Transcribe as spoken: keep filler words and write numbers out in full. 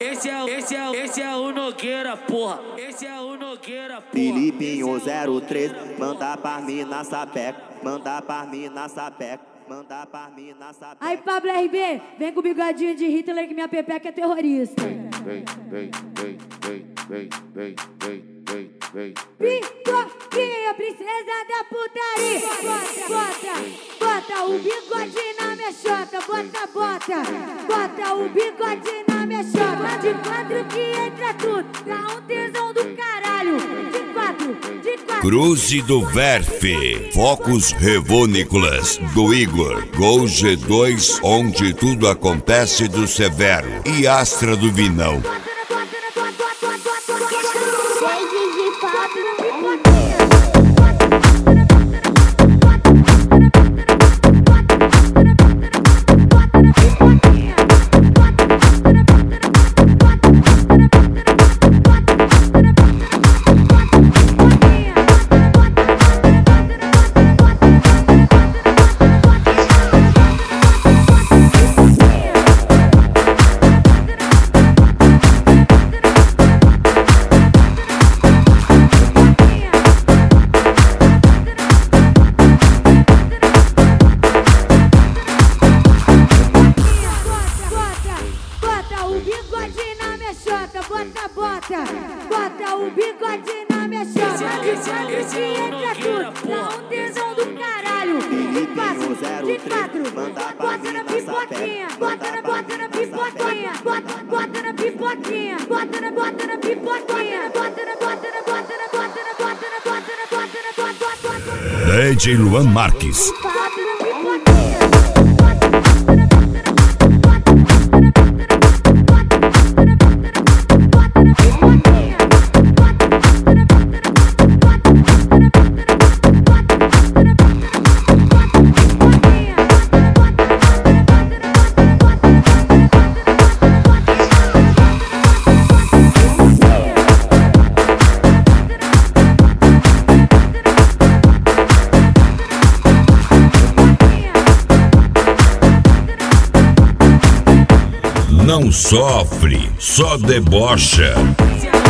esse é, esse é, esse é o Nogueira, porra. Esse é o Nogueira, porra. Filipinho zero três, manda pra mim na sapeca, manda pra mim na sapeca, manda pra mim na sapeca. Aí, Pablo R B, vem com o bigodinho de Hitler que minha pepeca é terrorista. Vem, vem, vem, vem, vem, vem, vem, vem, vem, vem. Picoquinha, princesa da putaria. Bota, bota, bota o bigode na minha chota. Bota, bota, bota o bigode na minha chota. De quatro que entra tudo, dá um tesão do caralho. De quatro, de quatro. Cruze do Verfe, Focos Revonícolas do Igor, Gol G dois, onde tudo acontece do Severo e Astra do Vinão. Bota, bota, bota o bigode na minha chota. De quatro que entra tudo, dá um tesão do caralho. De quatro, de quatro, bota na pipoquinha, bota na, bota na pipoquinha, bota, bota na pipoquinha, bota na, bota na pipoquinha, bota na, bota na, bota na, bota na, bota na, bota na, bota na, bota na, bota na. D J Luan Marques. Não sofre, só debocha.